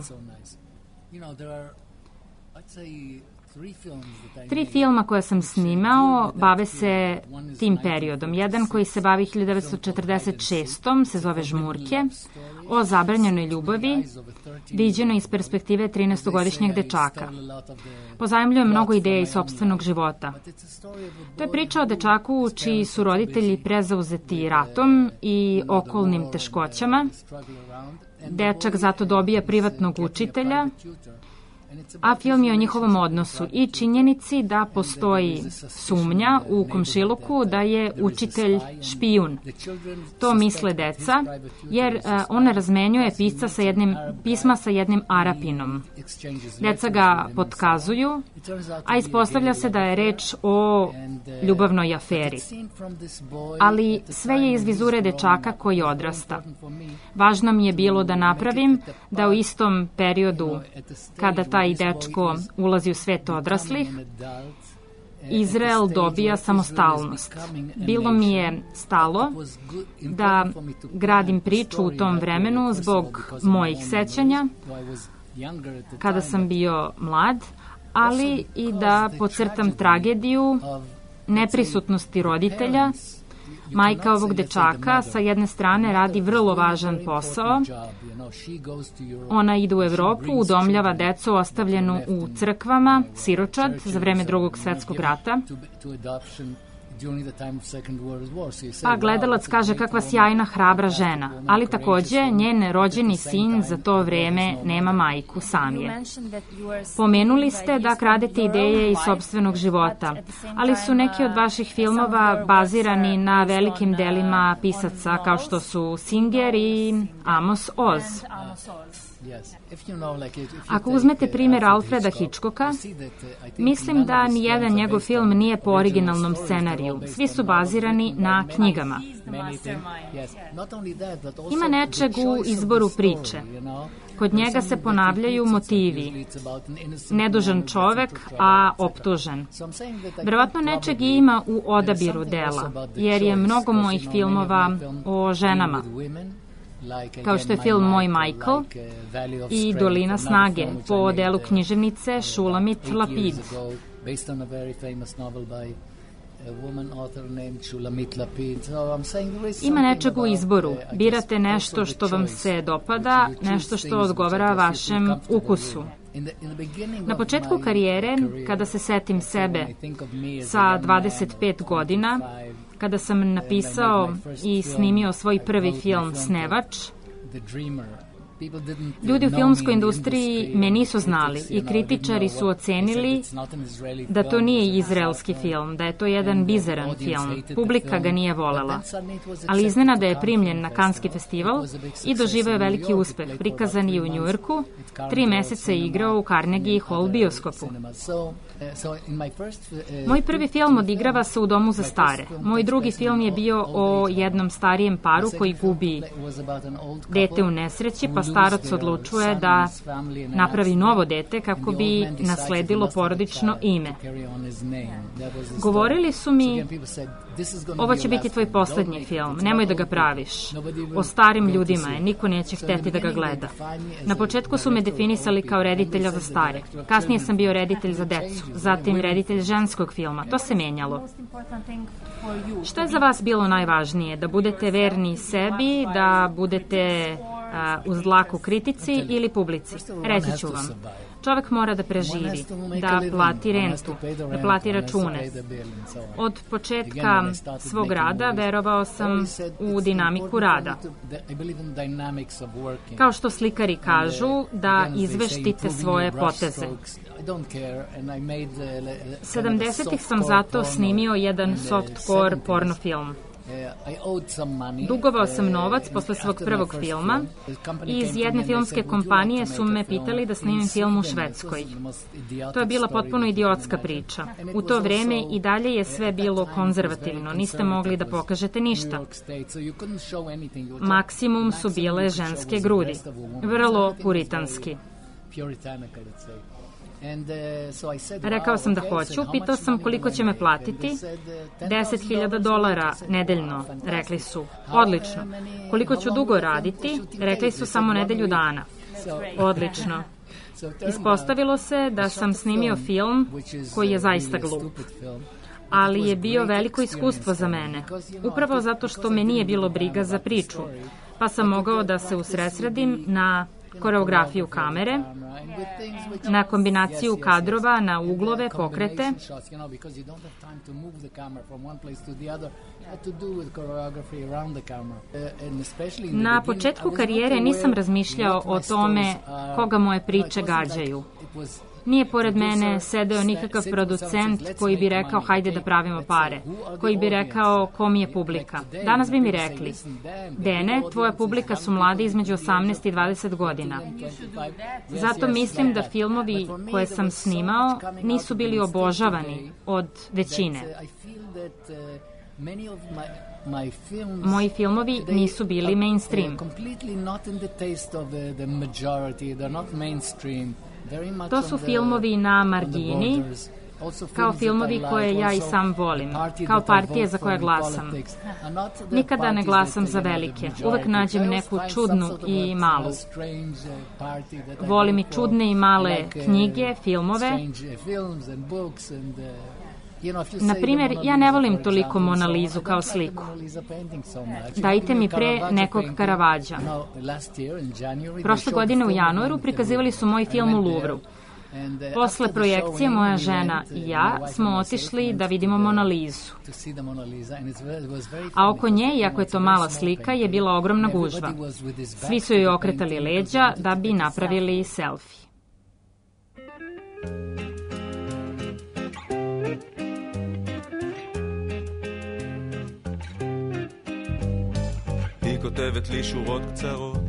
Tri filma koje sam snimao bave se tim periodom. Jedan koji se bavi hiljadu devetsto četrdeset šestom se zove Žmurke, o zabranjenoj ljubavi, viđeno iz perspektive trinaestogodišnjeg dečaka. Pozajmljuje mnogo ideja iz sopstvenog života. To je priča o dečaku čiji su roditelji prezauzeti ratom i okolnim teškoćama. Dečak zato dobija privatnog učitelja, a film je o njihovom odnosu i činjenici da postoji sumnja u komšiluku da je učitelj špijun. To misle deca, jer on razmenjuje pisca sa jednim, pisma sa jednim Arapinom. Deca ga potkazuju, a ispostavlja se da je reč o ljubavnoj aferi. Ali sve je iz vizure dečaka koji odrasta. Važno mi je bilo da napravim da u istom periodu kada taj dečko ulazi u svet odraslih, Izrael dobija samostalnost. Bilo mi je stalo da gradim priču u tom vremenu zbog mojih sećanja kada sam bio mlad, ali i da podcrtam tragediju neprisutnosti roditelja Majka ovog dečaka sa jedne strane radi vrlo važan posao. Ona ide u Evropu, udomljava decu ostavljenu u crkvama, siročad, za vreme Drugog svetskog rata. Pa gledalac kaže kakva sjajna, hrabra žena, ali takođe njen rođeni sin za to vreme nema majku, sam je. Pomenuli ste da kradete ideje iz sopstvenog života, ali su neki od vaših filmova bazirani na velikim delima pisaca kao što su Singer i Amos Oz. Ako uzmete primjer Alfreda Hitchcocka, mislim da nijedan njegov film nije po originalnom scenariju. Svi su bazirani na knjigama. Ima nečeg u izboru priče. Kod njega se ponavljaju motivi. Nedužan čovek, a optužen. Verovatno nečeg i ima u odabiru dela, jer je mnogo mojih filmova o ženama, kao što je film Moj Michael i Dolina snage po delu književnice Shulamit Lapid. Ima nečeg u izboru. Birate nešto što vam se dopada, nešto što odgovara vašem ukusu. Na početku karijere, kada se setim sebe sa dvadeset pet godina, kada sam napisao i snimio svoj prvi film Snevač, ljudi u filmskoj industriji me nisu znali i kritičari su ocenili da to nije izraelski film, da je to jedan bizaran film. Publika ga nije volela. Ali iznenada je primljen na Kanski festival i doživeo veliki uspeh. Prikazan je u Njujorku, tri meseca je igrao u Carnegie Hall bioskopu. Moj prvi film odigrava se u domu za stare. Moj drugi film je bio o jednom starijem paru koji gubi dete u nesreći, pa starac odlučuje da napravi novo dete kako bi nasledilo porodično ime. Govorili su mi, ovo će biti tvoj poslednji film, nemoj da ga praviš. O starim ljudima je, niko neće hteti da ga gleda. Na početku su me definisali kao reditelja za stare. Kasnije sam bio reditelj za decu, zatim reditelj ženskog filma. To se menjalo. Šta je za vas bilo najvažnije? Da budete verni sebi, da budete uz dlaku kritici ili publici? Reći ću vam. Čovek mora da preživi, da plati rentu, da plati račune. Od početka svog rada verovao sam u dinamiku rada. Kao što slikari kažu, da izveštite svoje poteze. sedamdesetih sam zato snimio jedan softcore porno film. Dugovao sam novac posle svog prvog filma i iz jedne filmske kompanije su me pitali da snimim film u Švedskoj. To je bila potpuno idiotska priča. U to vreme i dalje je sve bilo konzervativno, niste mogli da pokažete ništa. Maksimum su bile ženske grudi, vrlo puritanski. Rekao sam da hoću, pitao sam koliko će me platiti. deset hiljada dolara nedeljno, rekli su. Odlično. Koliko ću dugo raditi? Rekli su samo nedelju dana. Odlično. Ispostavilo se da sam snimio film koji je zaista glup, ali je bio veliko iskustvo za mene. Upravo zato što me nije bilo briga za priču, pa sam mogao da se usredsredim na koreografiju kamere, na kombinaciju kadrova, na uglove, pokrete. Na početku karijere nisam razmišljao o tome koga moje priče gađaju. Nije pored mene sedeo nikakav producent koji bi rekao hajde da pravimo pare, koji bi rekao ko mi je publika. Danas bi mi rekli, Dene, tvoja publika su mladi između osamnaest i dvadeset godina. Zato mislim da filmovi koje sam snimao nisu bili obožavani od većine. Moji filmovi nisu bili mainstream. To su filmovi na margini, kao filmovi koje ja i sam volim, kao partije za koje glasam. Nikada ne glasam za velike, uvek nađem neku čudnu i malu. Volim i čudne i male knjige, filmove. Na primjer, ja ne volim toliko Mona Lizu kao sliku. Dajte mi pre nekog Caravaggea. Prošle godine u januaru prikazivali su moj film u Louvru. Posle projekcije moja žena i ja smo otišli da vidimo Mona Lizu. A oko nje, iako je to mala slika, je bila ogromna gužva. Svi su joj okretali leđa da bi napravili selfie. היא כותבת לי שורות קצרות,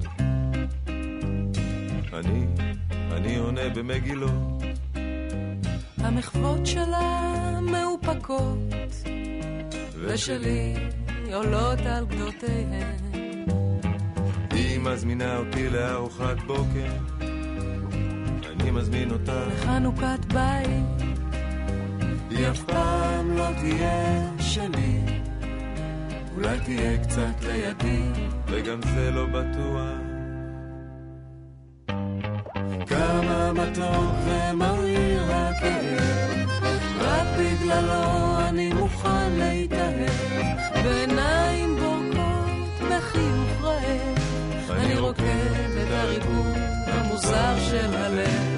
אני, אני עונה במגילות. המחוות שלה מאופקות, ושלי עולות על גדותיהן. היא מזמינה אותי לארוחת בוקר, אני מזמין אותה לחנוכת בית. היא אף פעם לא תהיה שלי, אולי תהיה קצת לידי, וגם זה לא בטוח. כמה מתוק ומריר הכאב, רק בגללו אני מוכן להתאהב. בעיניים בורקות בחיוך רעב, אני רוקד את הריבוד המוזר של הלב.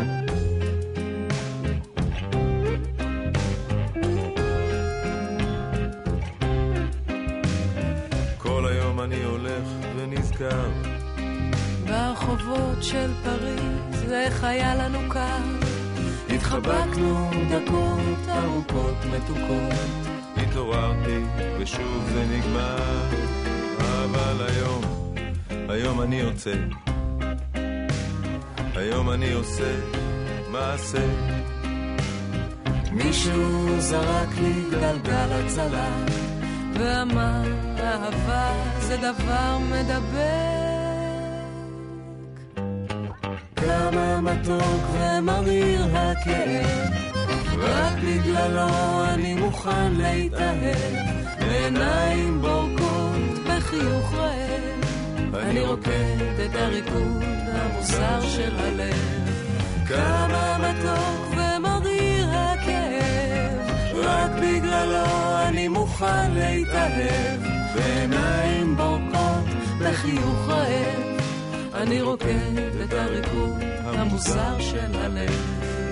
אני הולך ונזכר ברחובות של פריז, איך היה לנו קר. התחבקנו דקות ארוכות מתוקות, התעוררתי ושוב זה נגמר. אבל היום, היום אני יוצא, היום אני עושה מעשה. מישהו זרק לי גלגל הצלה ואמר אהבה זה דבר מדבק. כמה מתוק ומריר הכאב, רק בגללו אני מוכן להתאהב. בעיניים בורקות בחיוך רעב, אני רוקד את הריקוד המוזר של הלב. כמה מתוק ומריר הכאב, רק בגללו אני מוכן להתאהב. בעיניים בורקות בחיוך רעב, אני רוקד את הריקוד המוזר של הלב.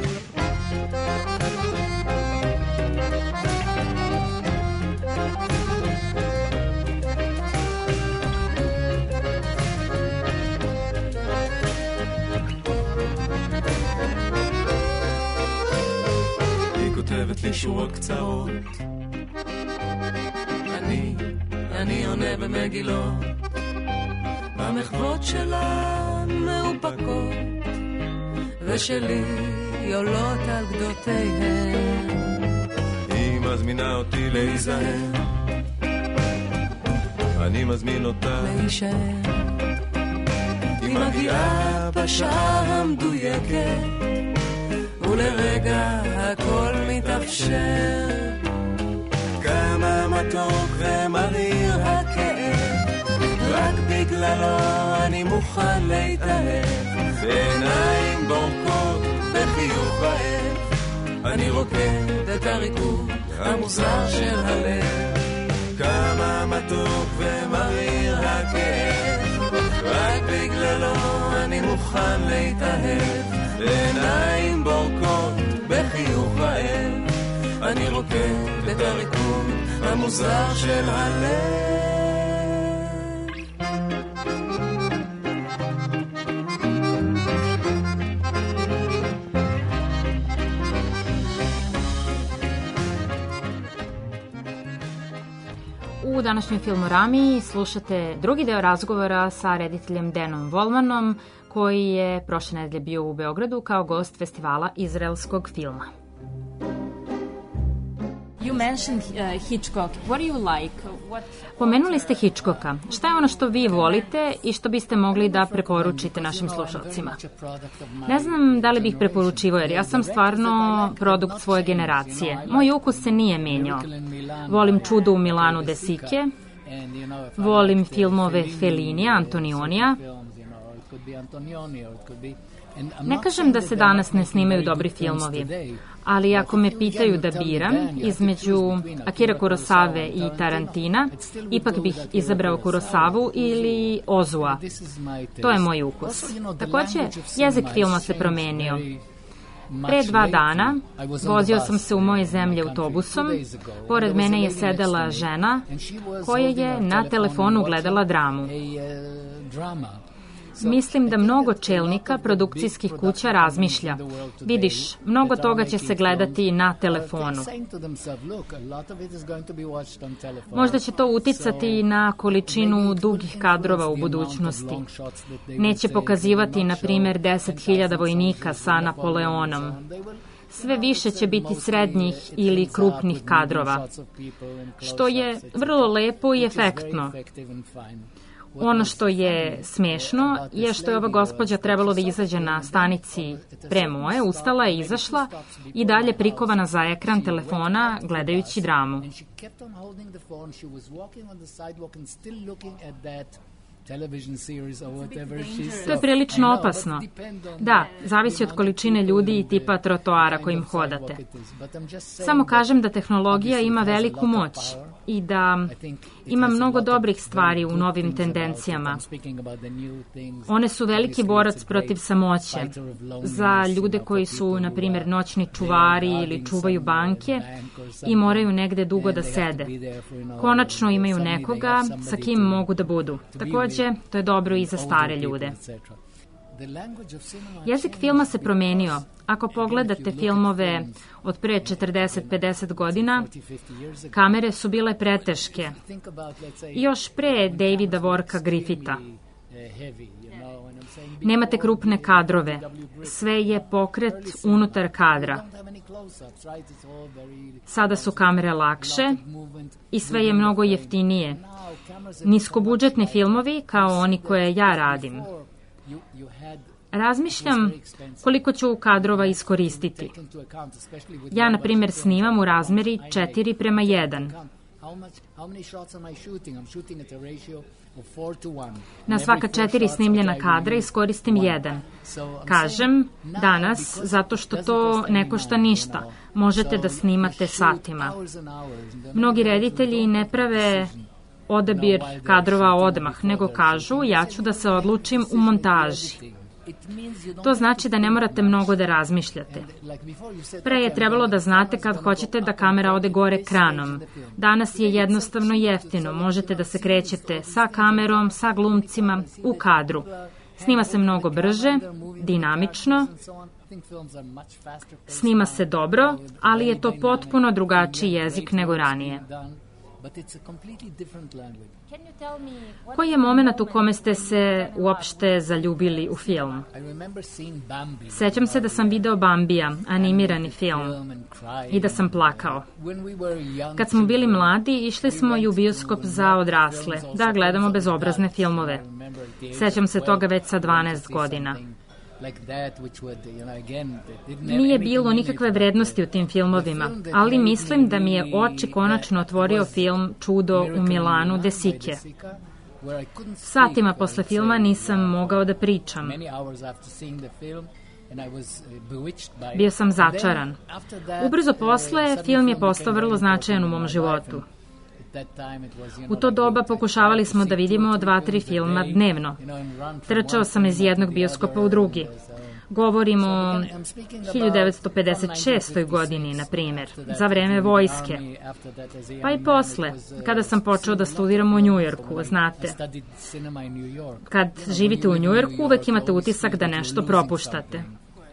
היא כותבת לי שורות קצרות, אני אני עונה במגילות. המחוות שלה מאופקות, ושלי עולות על גדותיהן. היא מזמינה אותי להיזהר, אני מזמין אותה להישאר. היא מגיעה בשעה המדויקת, ולרגע הכל מתאפשר. כמה מתוק ומריר הכאב, רק בגללו אני מוכן להתאהב. בעיניים בורקות בחיוך רעב, אני רוקד את הריקוד המוזר של הלב. כמה מתוק ומריר הכאב, רק בגללו אני מוכן להתאהב. בעיניים בורקות בחיוך רעב, אני רוקד את הריקוד המוזר של הלב. U današnjoj Filmorami slušate drugi deo razgovora sa rediteljem Danom Wolmanom, koji je prošle nedelje bio u Beogradu kao gost festivala izraelskog filma. You mentioned uh, Hitchcock. What do you like? What... Pomenuli ste Hitchcocka. Šta je ono što vi volite i što biste mogli da preporučite našim slušalcima? Ne znam da li bih preporučivao, jer ja sam stvarno produkt svoje generacije. Moj ukus se nije menjao. Volim Čudo u Milanu De Sique, volim filmove Fellinija, Antonionija, Ne kažem da se danas ne snimaju dobri filmovi, ali ako me pitaju da biram između Akira Kurosave i Tarantina, ipak bih izabrao Kurosavu ili Ozua. To je moj ukus. Takođe, jezik filma se promenio. Pre dva dana vozio sam se u moje zemlje autobusom. Pored mene je sedela žena koja je na telefonu gledala dramu. Mislim da mnogo čelnika produkcijskih kuća razmišlja. Vidiš, mnogo toga će se gledati na telefonu. Možda će to uticati na količinu dugih kadrova u budućnosti. Neće pokazivati, na primjer, deset hiljada vojnika sa Napoleonom. Sve više će biti srednjih ili krupnih kadrova, što je vrlo lepo i efektno. Ono što je smešno je što je ova gospođa trebalo da izađe na stanici pre moje, ustala je, izašla i dalje prikovana za ekran telefona gledajući dramu. To je prilično opasno. Da, zavisi od količine ljudi i tipa trotoara kojim hodate. Samo kažem da tehnologija ima veliku moć i da ima mnogo dobrih stvari u novim tendencijama. One su veliki borac protiv samoće. Za ljude koji su, na primjer, noćni čuvari ili čuvaju banke i moraju negde dugo da sede. Konačno imaju nekoga sa kim mogu da budu. Takođe, to je dobro i za stare ljude. Jezik filma se promenio. Ako pogledate filmove od pre četrdeset do pedeset godina, kamere su bile preteške. Još pre Davida Vorka Griffitha. Nemate krupne kadrove. Sve je pokret unutar kadra. Sada su kamere lakše i sve je mnogo jeftinije. Niskobudžetni filmovi, kao oni koje ja radim. Razmišljam koliko ću kadrova iskoristiti. Ja, na primjer, snimam u razmeri četiri prema jedan. Na svaka četiri snimljena kadra iskoristim jedan. Kažem danas zato što to ne košta ništa. Možete da snimate satima. Mnogi reditelji ne prave odabir kadrova odmah, nego kažu ja ću da se odlučim u montaži. To znači da ne morate mnogo da razmišljate. Pre je trebalo da znate kad hoćete da kamera ode gore kranom. Danas je jednostavno jeftino. Možete da se krećete sa kamerom, sa glumcima, u kadru. Snima se mnogo brže, dinamično. Snima se dobro, ali je to potpuno drugačiji jezik nego ranije. Koji je moment u kome ste se uopšte zaljubili u film? Sećam se da sam video Bambija, animirani film, i da sam plakao. Kad smo bili mladi, išli smo i u bioskop za odrasle, da gledamo bezobrazne filmove. Sećam se toga već sa dvanaest godina. Nije bilo nikakve vrednosti u tim filmovima, ali mislim da mi je oči konačno otvorio film Čudo u Milanu De Sique. Satima posle filma nisam mogao da pričam. Bio sam začaran. Ubrzo posle, film je postao vrlo značajan u mom životu. U to doba pokušavali smo da vidimo dva, tri filma dnevno. Trčao sam iz jednog bioskopa u drugi. Govorimo o hiljadu devetsto pedeset šestoj godini, na primjer, za vreme vojske. Pa i posle, kada sam počeo da studiram u Njujorku, znate. Kad živite u Njujorku, uvek imate utisak da nešto propuštate.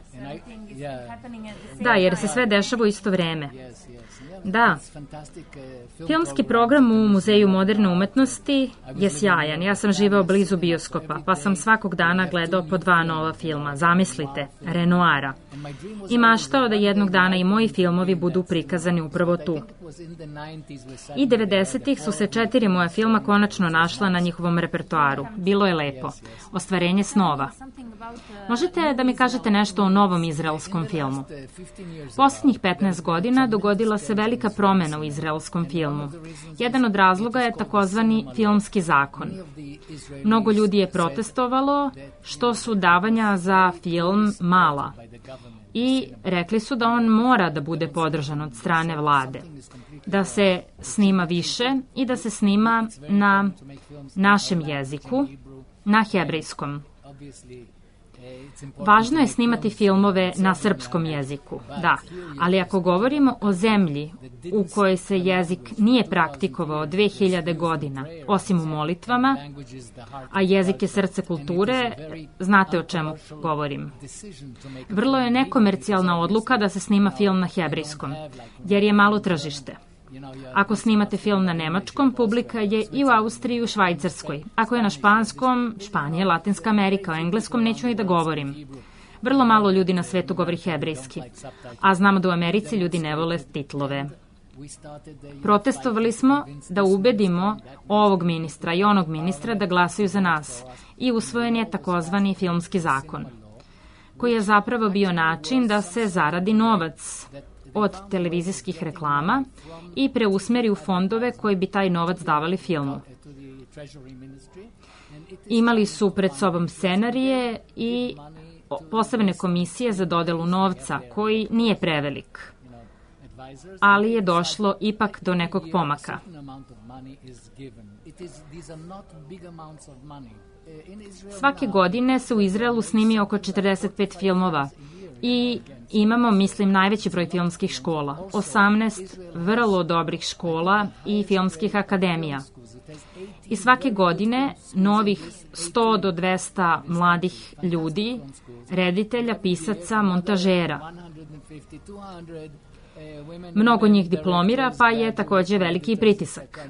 Da, jer se sve dešava u isto vreme. Da, filmski program u Muzeju moderne umetnosti je sjajan. Ja sam živeo blizu bioskopa, pa sam svakog dana gledao po dva nova filma. Zamislite, Renoira. I maštao da jednog dana i moji filmovi budu prikazani upravo tu. I devedesetih su se četiri moja filma konačno našla na njihovom repertoaru. Bilo je lepo. Ostvarenje snova. Možete da mi kažete nešto o novom izraelskom filmu? Poslednjih petnaest godina dogodila se velika promena u izraelskom filmu. Jedan od razloga je takozvani filmski zakon. Mnogo ljudi je protestovalo što su davanja za film mala i rekli su da on mora da bude podržan od strane vlade, da se snima više i da se snima na našem jeziku, na hebrejskom. Važno je snimati filmove na srpskom jeziku, da, ali ako govorimo o zemlji u kojoj se jezik nije praktikovao dve hiljade godina, osim u molitvama, a jezik je srce kulture, znate o čemu govorim. Vrlo je nekomercijalna odluka da se snima film na hebrejskom, jer je malo tržište. Ako snimate film na nemačkom, publika je i u Austriji i u Švajcarskoj. Ako je na španskom, Španija, Latinska Amerika, o engleskom neću ni da govorim. Vrlo malo ljudi na svetu govori hebrejski, a znamo da u Americi ljudi ne vole titlove. Protestovali smo da ubedimo ovog ministra i onog ministra da glasaju za nas i usvojen je takozvani filmski zakon, koji je zapravo bio način da se zaradi novac od televizijskih reklama i preusmeri u fondove koji bi taj novac davali filmu. Imali su pred sobom scenarije i posebne komisije za dodelu novca, koji nije prevelik, ali je došlo ipak do nekog pomaka. Svake godine se u Izraelu snimi oko četrdeset pet filmova i imamo, mislim, najveći broj filmskih škola, osamnaest vrlo dobrih škola i filmskih akademija. I svake godine novih sto do dvesta mladih ljudi, reditelja, pisaca, montažera. Mnogo njih diplomira, pa je takođe veliki pritisak.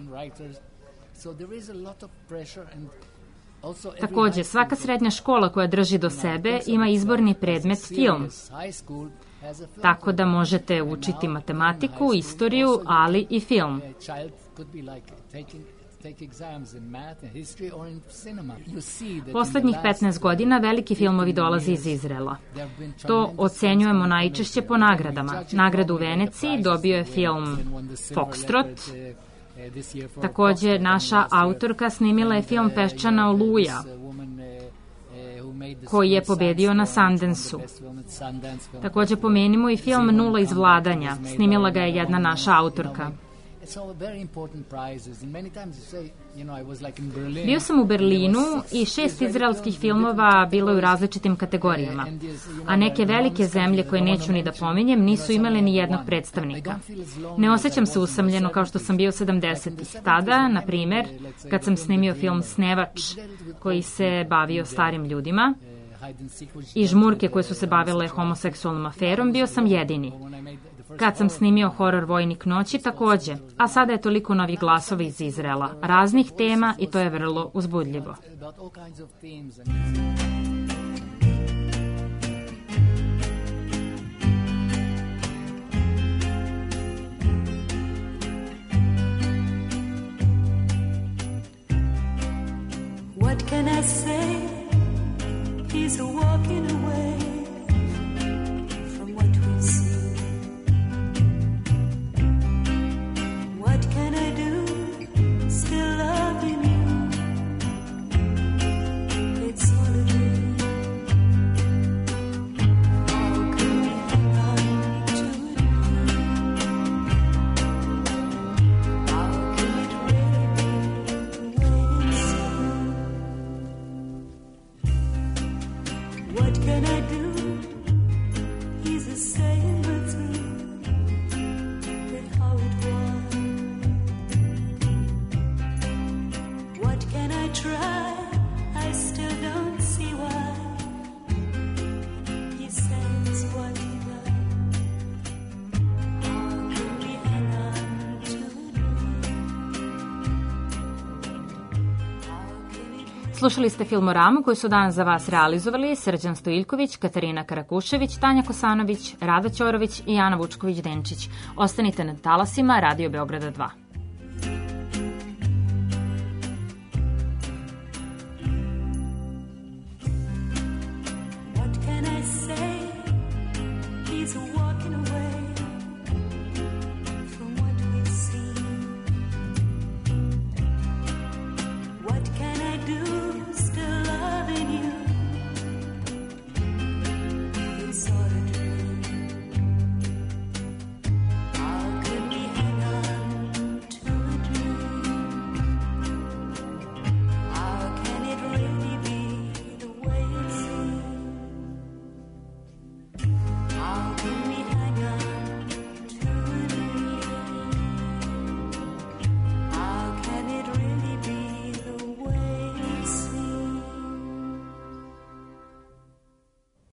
Takođe, svaka srednja škola koja drži do sebe ima izborni predmet film. Tako da možete učiti matematiku, istoriju, ali i film. Poslednjih petnaest godina veliki filmovi dolaze iz Izraela. To ocenjujemo najčešće po nagradama. Nagradu u Veneciji dobio je film Foxtrot. Takođe, naša autorka snimila je film Peščana oluja, koji je pobedio na Sundance-u. Takođe, pomenimo i film Nula iz vladanja. Snimila ga je jedna naša autorka. Bio sam u Berlinu i šest izraelskih filmova bilo je u različitim kategorijama, a neke velike zemlje koje neću ni da pominjem nisu imale ni jednog predstavnika. Ne osjećam se usamljeno kao što sam bio sedamdesetih. Tada, na primer, kad sam snimio film Snevač, koji se bavio starim ljudima, i žmurke koje su se bavile homoseksualnom aferom, bio sam jedini. Kad sam snimio horor Vojnik noći, takođe, a sada je toliko novih glasova iz Izraela, raznih tema i to je vrlo uzbudljivo. What can I say? He's walking away from what we see. What can I do? Still loving you. It's all a dream. How can we hang on to a dream? How can it really be? Wait and see. What can I do? Slušali ste Filmoramu koju su danas za vas realizovali Srđan Stojiljković, Katarina Karakušević, Tanja Kosanović, Rada Ćorović i Ana Vučković-Denčić. Ostanite na talasima Radio Beograda dva.